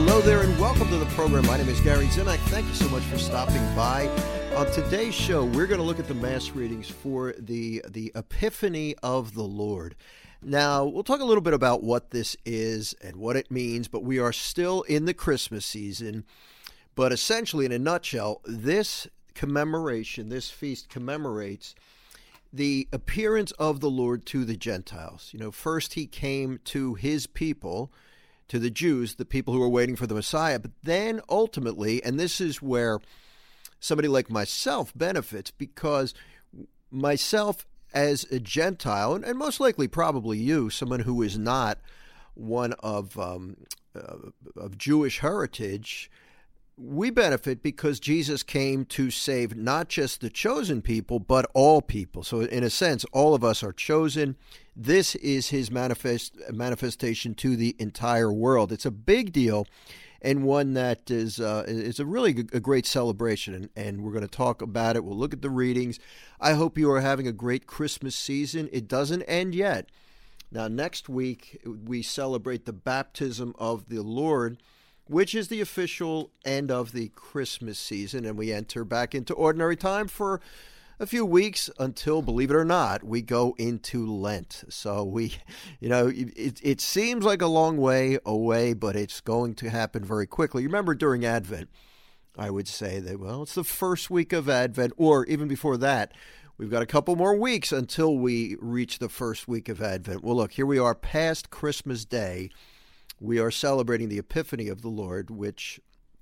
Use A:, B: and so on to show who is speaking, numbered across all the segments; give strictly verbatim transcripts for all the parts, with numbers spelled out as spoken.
A: Hello there and welcome to the program. My name is Gary Zimak. Thank you so much for stopping by. On today's show, we're going to look at the Mass readings for the, the Epiphany of the Lord. Now, we'll talk a little bit about what this is and what it means, but we are still in the Christmas season. But essentially, in a nutshell, this commemoration, this feast commemorates the appearance of the Lord to the Gentiles. You know, first he came to his people, to the Jews, the people who were waiting for the Messiah. But then ultimately, and this is where somebody like myself benefits, because myself as a Gentile, and, and most likely probably you, someone who is not one of um, uh, of Jewish heritage, we benefit because Jesus came to save not just the chosen people, but all people. So in a sense, all of us are chosen. This is his manifest manifestation to the entire world. It's a big deal, and one that is uh, is a really g- a great celebration, and, and we're going to talk about it. We'll look at the readings. I hope you are having a great Christmas season. It doesn't end yet. Now, next week, we celebrate the baptism of the Lord, which is the official end of the Christmas season, and we enter back into ordinary time for a few weeks until, believe it or not, we go into Lent. So we, you know, it, it seems like a long way away, but it's going to happen very quickly. You remember during Advent, I would say that, well, it's the first week of Advent, or even before that, we've got a couple more weeks until we reach the first week of Advent. Well, look, here we are past Christmas Day. We are celebrating the Epiphany of the Lord, which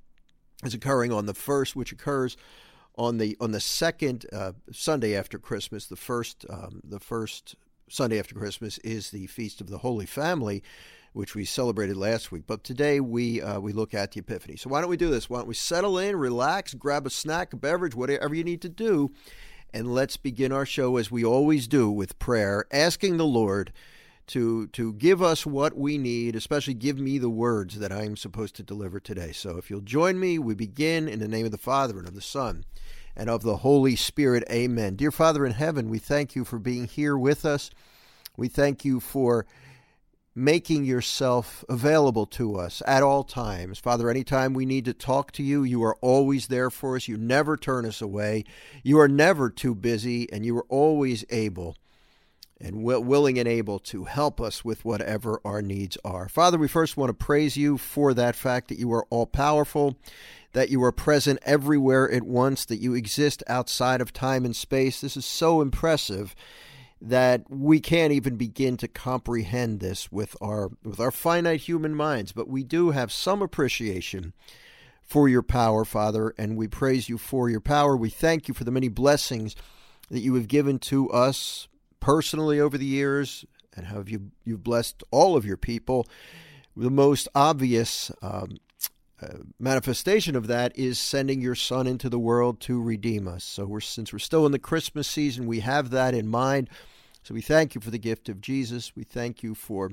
A: is occurring on the first, which occurs on the on the second uh, Sunday after Christmas. The first um, the first Sunday after Christmas is the Feast of the Holy Family, which we celebrated last week. But today we uh, we look at the Epiphany. So why don't we do this? Why don't we settle in, relax, grab a snack, a beverage, whatever you need to do, and let's begin our show as we always do with prayer, asking the Lord to to give us what we need, especially give me the words that I'm supposed to deliver today. So if you'll join me, we begin in the name of the Father and of the Son and of the Holy Spirit. Amen. Dear Father in heaven, we thank you for being here with us. We thank you for making yourself available to us at all times. Father, anytime we need to talk to you, you are always there for us. You never turn us away. You are never too busy, and you are always able and willing and able to help us with whatever our needs are. Father, we first want to praise you for that fact that you are all-powerful, that you are present everywhere at once, that you exist outside of time and space. This is so impressive that we can't even begin to comprehend this with our with our finite human minds, but we do have some appreciation for your power, Father, and we praise you for your power. We thank you for the many blessings that you have given to us personally over the years, and how you, you've blessed all of your people. The most obvious um, uh, manifestation of that is sending your Son into the world to redeem us. So we're, since we're still in the Christmas season, we have that in mind. So we thank you for the gift of Jesus. We thank you for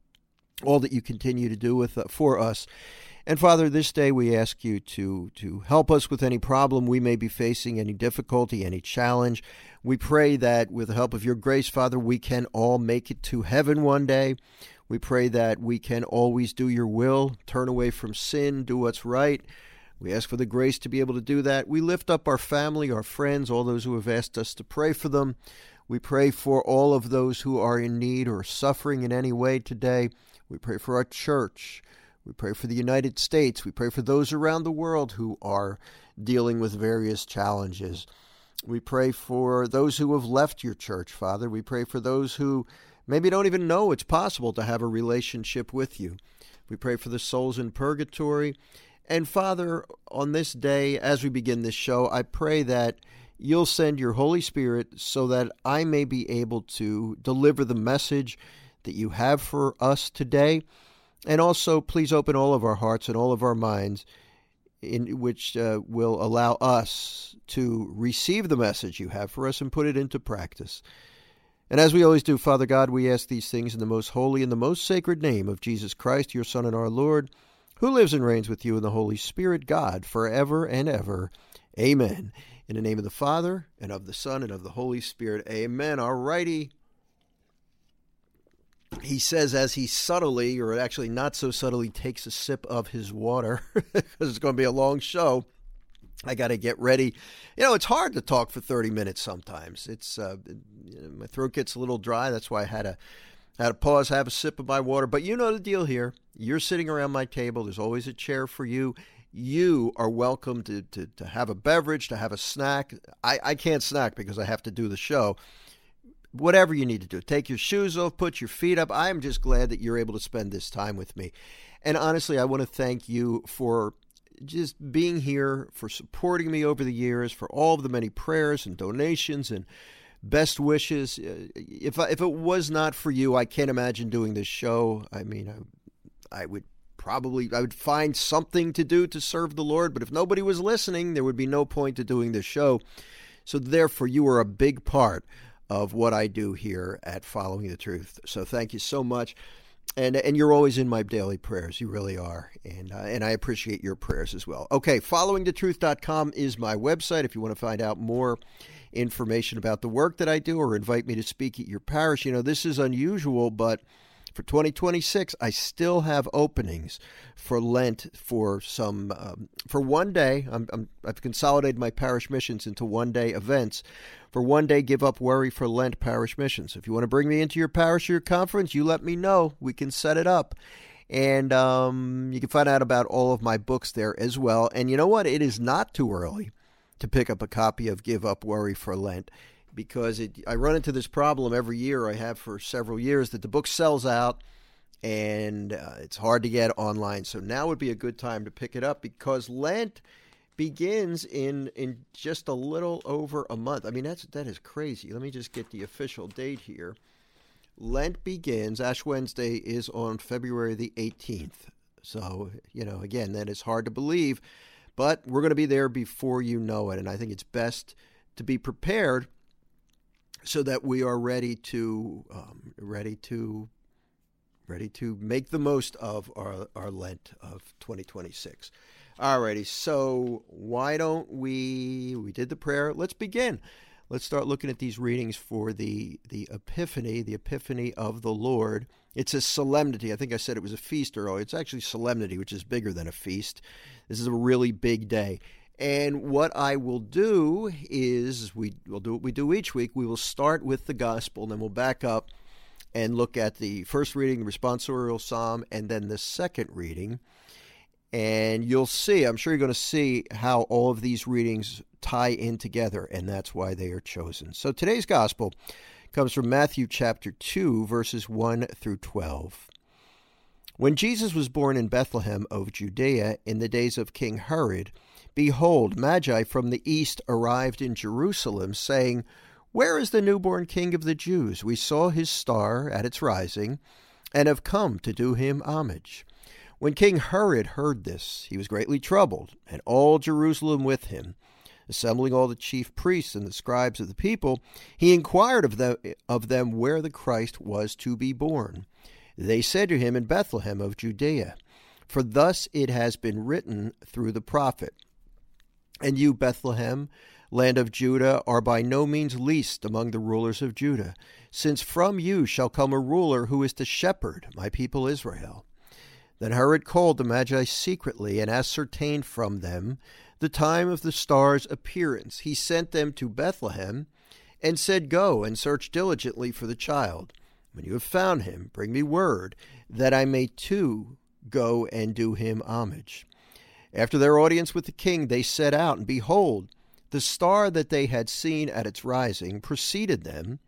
A: all that you continue to do with uh, for us. And Father, this day we ask you to, to help us with any problem we may be facing, any difficulty, any challenge. We pray that with the help of your grace, Father, we can all make it to heaven one day. We pray that we can always do your will, turn away from sin, do what's right. We ask for the grace to be able to do that. We lift up our family, our friends, all those who have asked us to pray for them. We pray for all of those who are in need or suffering in any way today. We pray for our church. We pray for the United States. We pray for those around the world who are dealing with various challenges. We pray for those who have left your church, Father. We pray for those who maybe don't even know it's possible to have a relationship with you. We pray for the souls in purgatory. And Father, on this day, as we begin this show, I pray that you'll send your Holy Spirit so that I may be able to deliver the message that you have for us today. And also, please open all of our hearts and all of our minds, in which uh, will allow us to receive the message you have for us and put it into practice. And as we always do, Father God, we ask these things in the most holy and the most sacred name of Jesus Christ, your Son and our Lord, who lives and reigns with you in the Holy Spirit, God, forever and ever. Amen. In the name of the Father, and of the Son, and of the Holy Spirit. Amen. All righty. he says as he subtly, or actually not so subtly, takes a sip of his water, because it's going to be a long show. I got to get ready. You know, it's hard to talk for thirty minutes sometimes. It's uh, you know, my throat gets a little dry. That's why I had to, had to pause, have a sip of my water. But you know the deal here. You're sitting around my table. There's always a chair for you. You are welcome to, to, to have a beverage, to have a snack. I, I can't snack because I have to do the show. Whatever you need to do. Take your shoes off, put your feet up. I'm just glad that you're able to spend this time with me. And honestly, I want to thank you for just being here, for supporting me over the years, for all of the many prayers and donations and best wishes. If I, if it was not for you, I can't imagine doing this show. I mean, I, I would probably, I would find something to do to serve the Lord, but if nobody was listening, there would be no point to doing this show. So therefore, you are a big part of what I do here at Following the Truth. So thank you so much. And and you're always in my daily prayers. You really are. And uh, and I appreciate your prayers as well. Okay, following the truth dot com is my website if you want to find out more information about the work that I do or invite me to speak at your parish. You know, this is unusual, but for twenty twenty-six, I still have openings for Lent for some um, for one day. I'm, I'm, I've consolidated my parish missions into one-day events. For one day, Give Up Worry for Lent parish missions. If you want to bring me into your parish or your conference, you let me know. We can set it up. And um, you can find out about all of my books there as well. And you know what? It is not too early to pick up a copy of Give Up Worry for Lent, because it, I run into this problem every year. I have for several years that the book sells out and uh, it's hard to get online. So now would be a good time to pick it up, because Lent begins in in just a little over a month. I mean, that's that is crazy. Let me just get the official date here. Lent begins, Ash Wednesday is on February the eighteenth. So, you know, again, that is hard to believe, but we're going to be there before you know it. And I think it's best to be prepared so that we are ready to um, ready to ready to make the most of our, our Lent of twenty twenty-six. Alrighty, so why don't we, we did the prayer, let's begin. Let's start looking at these readings for the, the Epiphany, the Epiphany of the Lord. It's a solemnity. I think I said it was a feast earlier. It's actually solemnity, which is bigger than a feast. This is a really big day. And what I will do is, we will do what we do each week. We will start with the gospel, and then we'll back up and look at the first reading, the responsorial psalm, and then the second reading. And you'll see, I'm sure you're going to see how all of these readings tie in together, and that's why they are chosen. So today's gospel comes from Matthew chapter two, verses one through twelve. When Jesus was born in Bethlehem of Judea in the days of King Herod, behold, Magi from the east arrived in Jerusalem, saying, "Where is the newborn King of the Jews? We saw his star at its rising, and have come to do him homage." When King Herod heard this, he was greatly troubled, and all Jerusalem with him. Assembling all the chief priests and the scribes of the people, he inquired of them, of them where the Christ was to be born. They said to him, "In Bethlehem of Judea, for thus it has been written through the prophet. And you, Bethlehem, land of Judah, are by no means least among the rulers of Judah, since from you shall come a ruler who is to shepherd my people Israel." Then Herod called the Magi secretly and ascertained from them the time of the star's appearance. He sent them to Bethlehem and said, "Go and search diligently for the child. When you have found him, bring me word, that I may too go and do him homage." After their audience with the king, they set out, and behold, the star that they had seen at its rising preceded them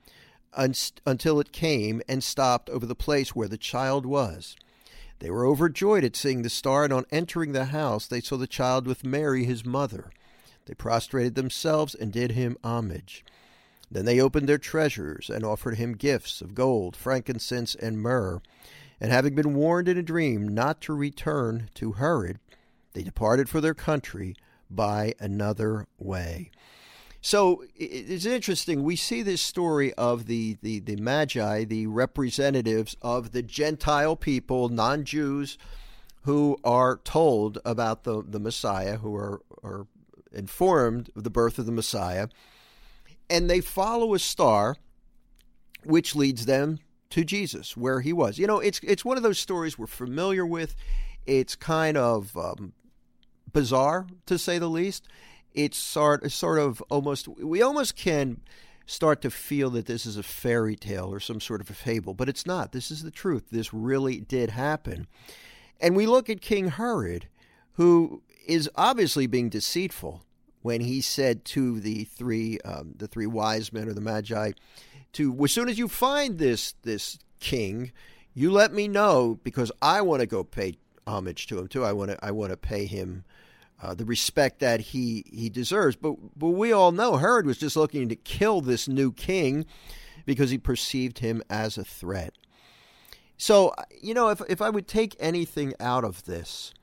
A: until it came and stopped over the place where the child was. They were overjoyed at seeing the star, and on entering the house they saw the child with Mary his mother. They prostrated themselves and did him homage. Then they opened their treasures and offered him gifts of gold, frankincense, and myrrh. And having been warned in a dream not to return to Herod, they departed for their country by another way. So it's interesting. We see this story of the, the, the Magi, the representatives of the Gentile people, non-Jews, who are told about the, the Messiah, who are, are informed of the birth of the Messiah. And they follow a star, which leads them to Jesus where he was. You know, it's it's one of those stories we're familiar with. It's kind of um, bizarre, to say the least. It's sort, sort of almost, we almost can start to feel that this is a fairy tale or some sort of a fable, but it's not. This is the truth. This really did happen. And we look at King Herod, who is obviously being deceitful when he said to the three um, the three wise men or the magi, to as soon as you find this this king, you let me know, because I want to go pay homage to him too. I want to I want to pay him uh, the respect that he he deserves. But but we all know Herod was just looking to kill this new king because he perceived him as a threat. So, you know, if if I would take anything out of this,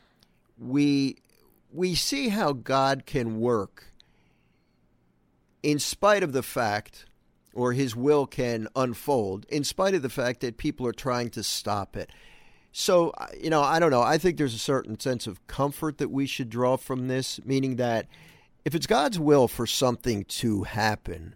A: we we see how God can work in spite of the fact, or his will can unfold, in spite of the fact that people are trying to stop it. So, you know, I don't know. I think there's a certain sense of comfort that we should draw from this, meaning that if it's God's will for something to happen,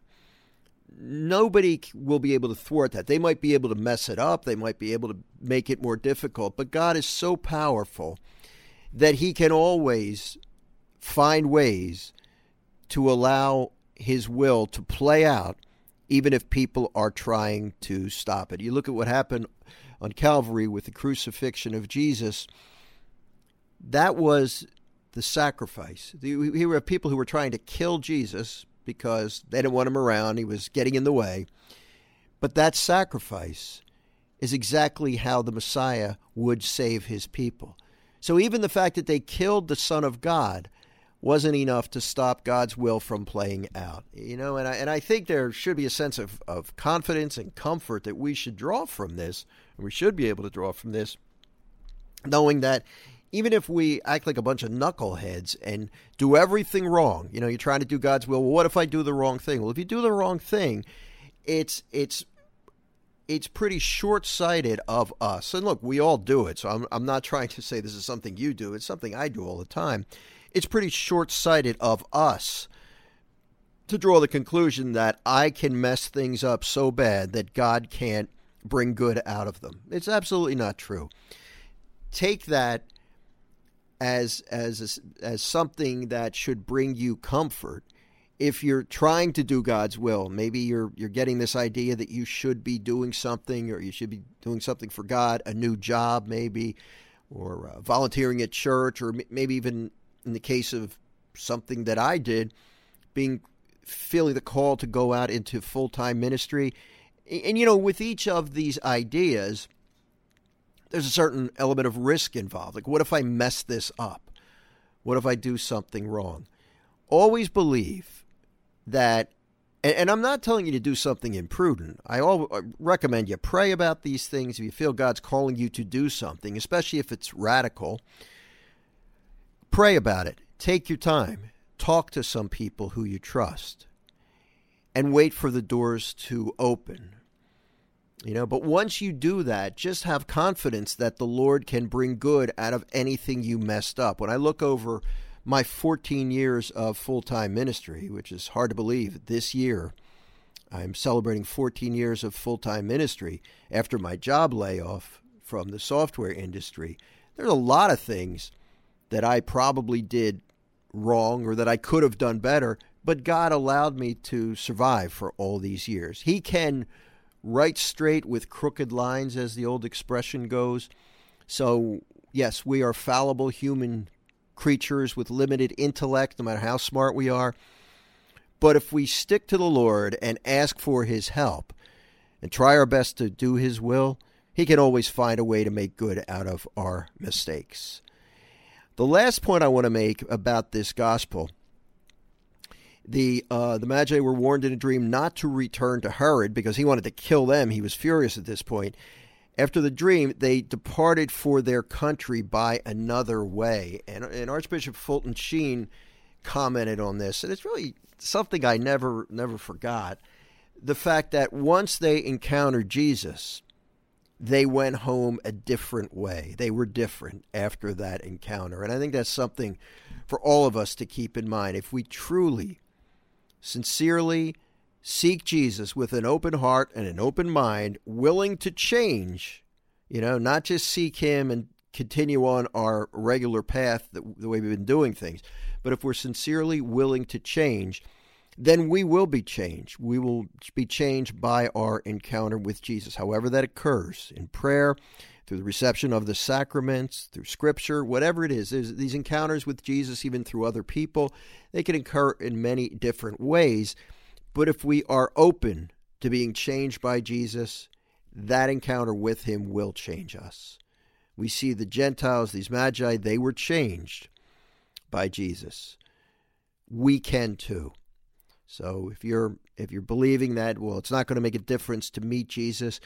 A: nobody will be able to thwart that. They might be able to mess it up. They might be able to make it more difficult. But God is so powerful that he can always find ways to allow his will to play out, even if people are trying to stop it. You look at what happened on Calvary with the crucifixion of Jesus. That was the sacrifice. Here were people who were trying to kill Jesus because they didn't want him around. He was getting in the way. But that sacrifice is exactly how the Messiah would save his people. So even the fact that they killed the Son of God wasn't enough to stop God's will from playing out. You know, and I and I think there should be a sense of, of confidence and comfort that we should draw from this, and we should be able to draw from this, knowing that even if we act like a bunch of knuckleheads and do everything wrong, you know, you're trying to do God's will. Well, what if I do the wrong thing? Well, if you do the wrong thing, it's it's it's pretty short-sighted of us. And look, we all do it. So I'm I'm not trying to say this is something you do. It's something I do all the time. It's pretty short-sighted of us to draw the conclusion that I can mess things up so bad that God can't bring good out of them. It's absolutely not true. Take that as as as something that should bring you comfort. If you're trying to do God's will, maybe you're you're getting this idea that you should be doing something, or you should be doing something for God, a new job maybe, or uh, volunteering at church, or m- maybe even in the case of something that I did, being feeling the call to go out into full-time ministry. And, and you know, with each of these ideas, there's a certain element of risk involved. Like, what if I mess this up? What if I do something wrong? Always believe that, and, and I'm not telling you to do something imprudent. I, all, I recommend you pray about these things if you feel God's calling you to do something, especially if it's radical. Pray about it. Take your time. Talk to some people who you trust, and wait for the doors to open. You know, but once you do that, just have confidence that the Lord can bring good out of anything you messed up. When I look over my fourteen years of full-time ministry, which is hard to believe, this year I'm celebrating fourteen years of full-time ministry after my job layoff from the software industry. There's a lot of things that I probably did wrong or that I could have done better, but God allowed me to survive for all these years. He can write straight with crooked lines, as the old expression goes. So, yes, we are fallible human creatures with limited intellect, no matter how smart we are. But if we stick to the Lord and ask for his help and try our best to do his will, he can always find a way to make good out of our mistakes. The last point I want to make about this gospel, the uh, the Magi were warned in a dream not to return to Herod because he wanted to kill them. He was furious at this point. After the dream, they departed for their country by another way. And, and Archbishop Fulton Sheen commented on this, and it's really something I never never forgot. The fact that once they encountered Jesus, they went home a different way. They were different after that encounter. And I think that's something for all of us to keep in mind. If we truly, sincerely seek Jesus with an open heart and an open mind, willing to change, you know, not just seek him and continue on our regular path, the, the way we've been doing things, but if we're sincerely willing to change, then we will be changed. We will be changed by our encounter with Jesus, however that occurs, in prayer, through the reception of the sacraments, through Scripture, whatever it is. There's these encounters with Jesus, even through other people, they can occur in many different ways. But if we are open to being changed by Jesus, that encounter with him will change us. We see the Gentiles, these magi, they were changed by Jesus. We can too. So if you're if you're believing that, well, it's not going to make a difference to meet Jesus,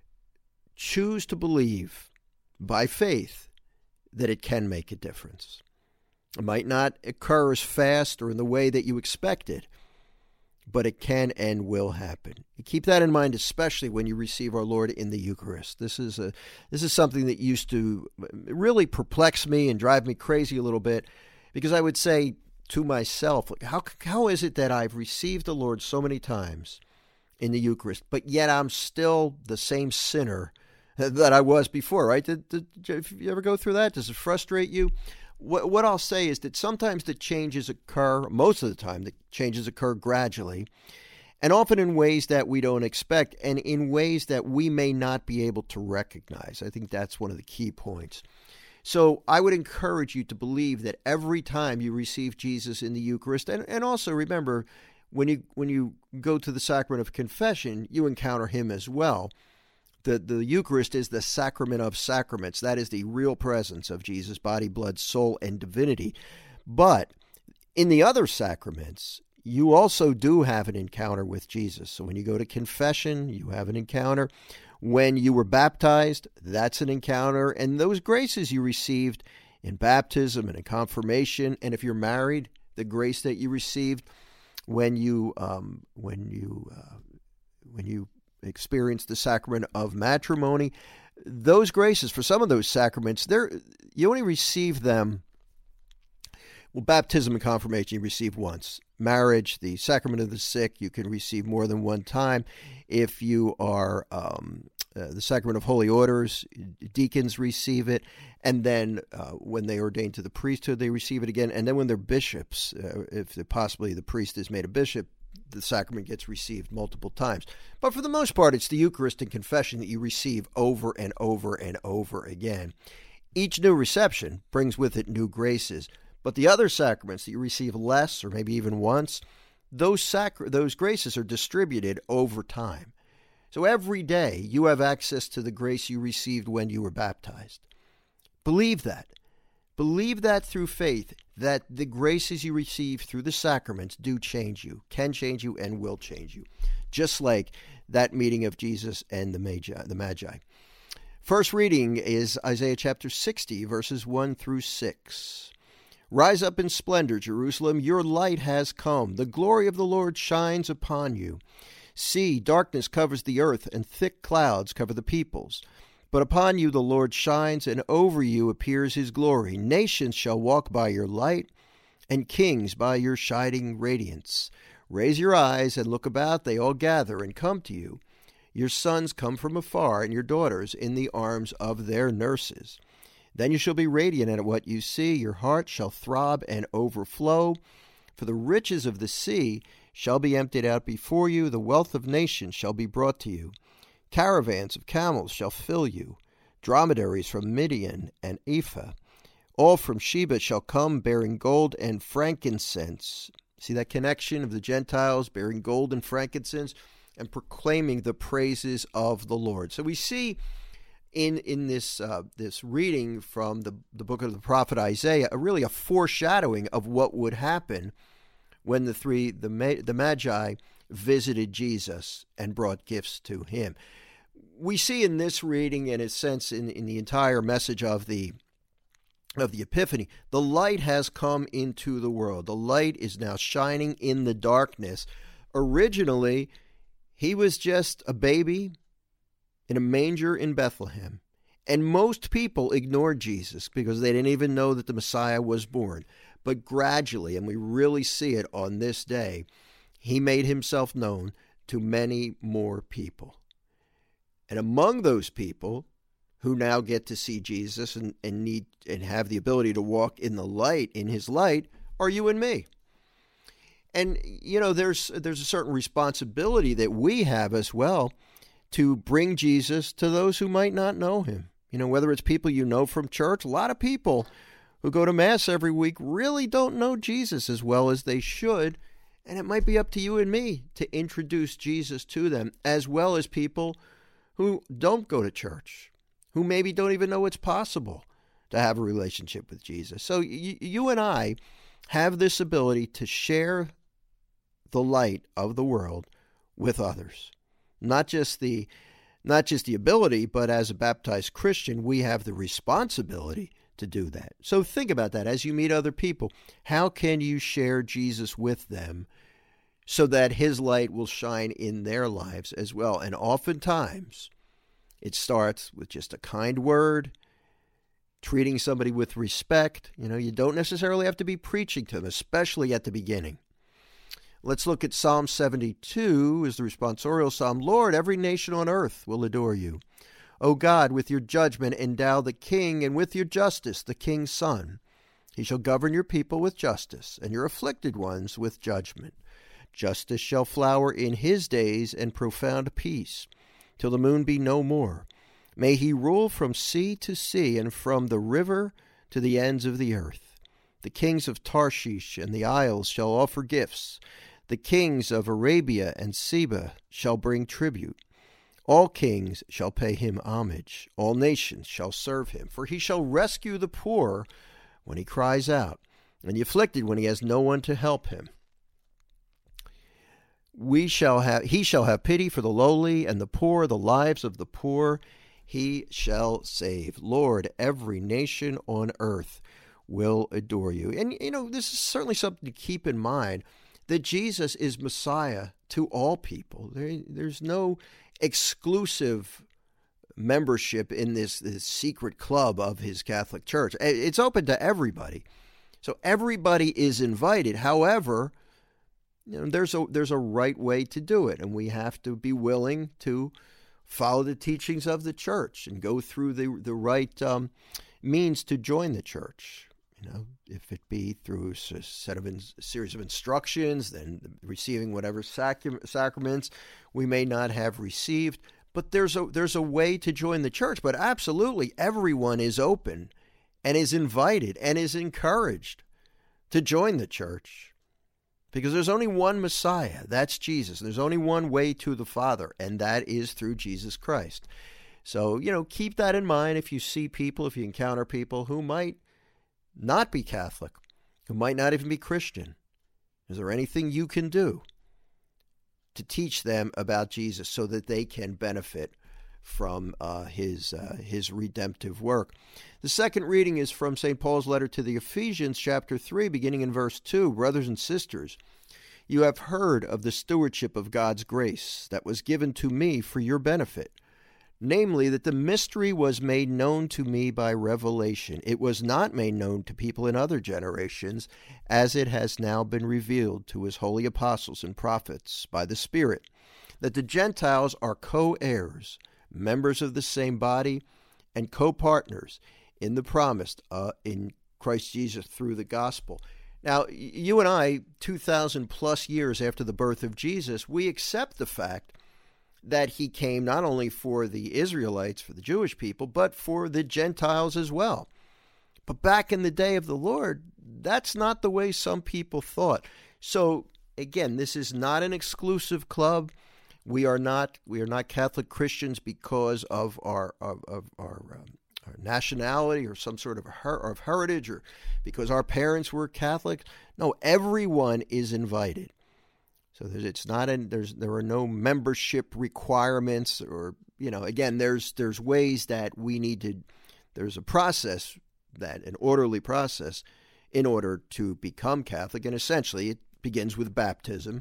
A: choose to believe by faith that it can make a difference. It might not occur as fast or in the way that you expected, but it can and will happen. You keep that in mind, especially when you receive our Lord in the Eucharist. This is a this is something that used to really perplex me and drive me crazy a little bit, because I would say to myself, how how is it that I've received the Lord so many times in the Eucharist, but yet I'm still the same sinner that I was before, right? Did, did, did you ever go through that? Does it frustrate you? What, what I'll say is that sometimes the changes occur, most of the time the changes occur gradually, and often in ways that we don't expect, and in ways that we may not be able to recognize. I think that's one of the key points. So I would encourage you to believe that every time you receive Jesus in the Eucharist, and, and also remember, when you when you go to the sacrament of confession, you encounter him as well. The, the Eucharist is the sacrament of sacraments. That is the real presence of Jesus' body, blood, soul, and divinity. But in the other sacraments, you also do have an encounter with Jesus. So when you go to confession, you have an encounter. When you were baptized, that's an encounter. And those graces you received in baptism and in confirmation, and if you're married, the grace that you received when you um, when you uh, when you experience the sacrament of matrimony, those graces, for some of those sacraments, they're, you only receive them, well, baptism and confirmation you receive once. Marriage, the sacrament of the sick, you can receive more than one time. If you are um, uh, the sacrament of holy orders, deacons receive it, and then uh, when they ordain to the priesthood, they receive it again. And then when they're bishops, uh, if possibly the priest is made a bishop, the sacrament gets received multiple times. But for the most part, it's the Eucharist and confession that you receive over and over and over again. Each new reception brings with it new graces. But the other sacraments that you receive less or maybe even once, those sacra- those graces are distributed over time. So every day you have access to the grace you received when you were baptized. Believe that. Believe that through faith, that the graces you receive through the sacraments do change you, can change you, and will change you. Just like that meeting of Jesus and the Magi. The Magi. First reading is Isaiah chapter sixty, verses one through six. Rise up in splendor, Jerusalem, your light has come. The glory of the Lord shines upon you. See, darkness covers the earth, and thick clouds cover the peoples. But upon you the Lord shines, and over you appears his glory. Nations shall walk by your light, and kings by your shining radiance. Raise your eyes and look about, they all gather and come to you. Your sons come from afar, and your daughters in the arms of their nurses. Then you shall be radiant at what you see, your heart shall throb and overflow. For the riches of the sea shall be emptied out before you, the wealth of nations shall be brought to you. Caravans of camels shall fill you, dromedaries from Midian and Ephah. All from Sheba shall come, bearing gold and frankincense. See that connection of the Gentiles bearing gold and frankincense and proclaiming the praises of the Lord. So we see in in this uh, this reading from the, the book of the prophet Isaiah, a, really a foreshadowing of what would happen when the three, the, the Magi, visited Jesus and brought gifts to him. We see in this reading, in a sense, in, in the entire message of the of the Epiphany, the light has come into the world. The light is now shining in the darkness. Originally, he was just a baby in a manger in Bethlehem. And most people ignored Jesus because they didn't even know that the Messiah was born. But gradually, and we really see it on this day, he made himself known to many more people. And among those people who now get to see Jesus and, and need and have the ability to walk in the light, in his light, are you and me. And, you know, there's there's a certain responsibility that we have as well to bring Jesus to those who might not know him. You know, whether it's people you know from church, a lot of people who go to Mass every week really don't know Jesus as well as they should. And it might be up to you and me to introduce Jesus to them, as well as people who don't go to church, who maybe don't even know it's possible to have a relationship with Jesus. So you, you and I have this ability to share the light of the world with others. Not just the not just the ability, but as a baptized Christian, we have the responsibility to do that. So think about that as you meet other people. How can you share Jesus with them so that his light will shine in their lives as well? And oftentimes, it starts with just a kind word, treating somebody with respect. You know, you don't necessarily have to be preaching to them, especially at the beginning. Let's look at Psalm seventy-two as the responsorial psalm. Lord, every nation on earth will adore you. O God, with your judgment endow the king, and with your justice the king's son. He shall govern your people with justice, and your afflicted ones with judgment. Justice shall flower in his days, and profound peace, till the moon be no more. May he rule from sea to sea, and from the river to the ends of the earth. The kings of Tarshish and the isles shall offer gifts. The kings of Arabia and Seba shall bring tribute. All kings shall pay him homage. All nations shall serve him. For he shall rescue the poor when he cries out, and the afflicted when he has no one to help him. We shall have, he shall have pity for the lowly and the poor, the lives of the poor he shall save. Lord, every nation on earth will adore you. And, you know, this is certainly something to keep in mind, that Jesus is Messiah to all people. There, there's no exclusive membership in this, this secret club of his Catholic Church. It's open to everybody. So everybody is invited. However, you know, there's a there's a right way to do it, and we have to be willing to follow the teachings of the church and go through the the right um, means to join the church. You know, if it be through a set of in, a series of instructions, then receiving whatever sacram- sacraments we may not have received. But there's a there's a way to join the church. But absolutely, everyone is open and is invited and is encouraged to join the church, because there's only one Messiah. That's Jesus. There's only one way to the Father, and that is through Jesus Christ. So, you know, keep that in mind if you see people, if you encounter people who might not be Catholic, who might not even be Christian. Is there anything you can do to teach them about Jesus so that they can benefit from uh, his uh, his redemptive work? The second reading is from Saint Paul's letter to the Ephesians, chapter three, beginning in verse two. Brothers and sisters, you have heard of the stewardship of God's grace that was given to me for your benefit. Namely, that the mystery was made known to me by revelation. It was not made known to people in other generations, as it has now been revealed to his holy apostles and prophets by the Spirit, that the Gentiles are co-heirs, members of the same body, and co-partners in the promise uh, in Christ Jesus through the gospel. Now, you and I, two thousand plus years after the birth of Jesus, we accept the fact that he came not only for the Israelites, for the Jewish people, but for the Gentiles as well. But back in the day of the Lord, that's not the way some people thought. So again, this is not an exclusive club. We are not we are not Catholic Christians because of our of, of our, um, our nationality or some sort of her, of heritage, or because our parents were Catholic. No, everyone is invited. So there's, it's not in, there's there are no membership requirements, or, you know, again, there's there's ways that we need to, there's a process, that an orderly process in order to become Catholic, and essentially it begins with baptism.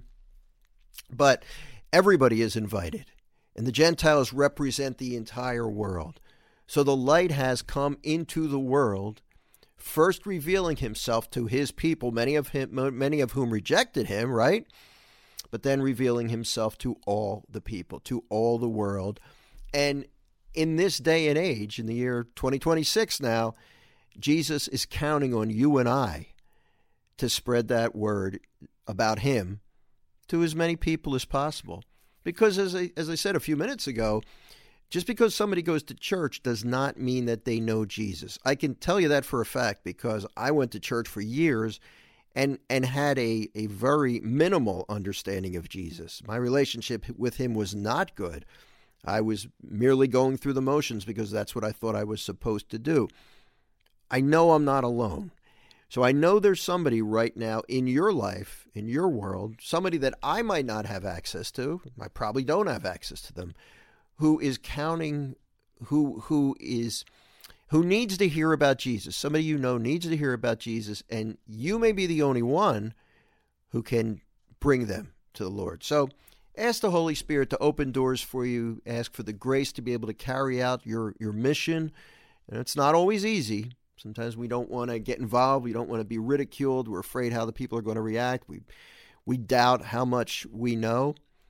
A: But everybody is invited, and the Gentiles represent the entire world. So the light has come into the world, first revealing himself to his people, many of him, many of whom rejected him, right? but then revealing himself to all the people, to all the world. And in this day and age, in the year twenty twenty-six now, Jesus is counting on you and I to spread that word about him to as many people as possible. Because as I, as I said a few minutes ago, just because somebody goes to church does not mean that they know Jesus. I can tell you that for a fact because I went to church for years and and had a, a very minimal understanding of Jesus. My relationship with him was not good. I was merely going through the motions because that's what I thought I was supposed to do. I know I'm not alone. So I know there's somebody right now in your life, in your world, somebody that I might not have access to, I probably don't have access to them, who is counting, who who is, who needs to hear about Jesus. Somebody you know needs to hear about Jesus, and you may be the only one who can bring them to the Lord. So ask the Holy Spirit to open doors for you. Ask for the grace to be able to carry out your, your mission. And it's not always easy. Sometimes we don't want to get involved. We don't want to be ridiculed. We're afraid how the people are going to react. We we doubt how much we know.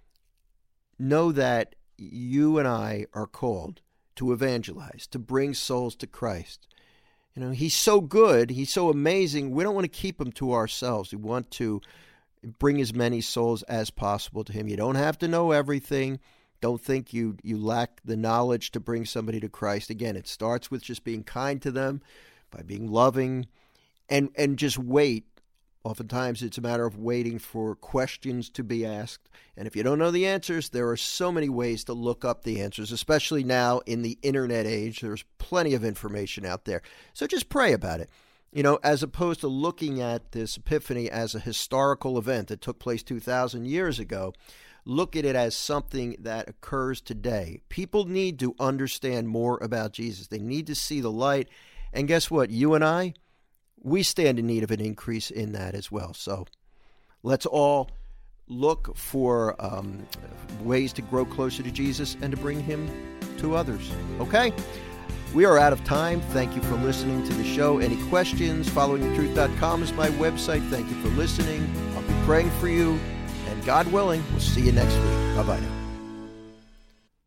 A: Know that you and I are called to evangelize, to bring souls to Christ. You know, he's so good. He's so amazing. We don't want to keep him to ourselves. We want to bring as many souls as possible to him. You don't have to know everything. Don't think you, you lack the knowledge to bring somebody to Christ. Again, it starts with just being kind to them, by being loving, and and just wait. Oftentimes it's a matter of waiting for questions to be asked. And if you don't know the answers, there are so many ways to look up the answers, especially now in the internet age. There's plenty of information out there. So just pray about it. You know, as opposed to looking at this Epiphany as a historical event that took place two thousand years ago, look at it as something that occurs today. People need to understand more about Jesus. They need to see the light. And guess what? You and I, we stand in need of an increase in that as well. So let's all look for um, ways to grow closer to Jesus and to bring him to others. Okay? We are out of time. Thank you for listening to the show. Any questions? following the truth dot com is my website. Thank you for listening. I'll be praying for you. And God willing, we'll see you next week. Bye-bye now.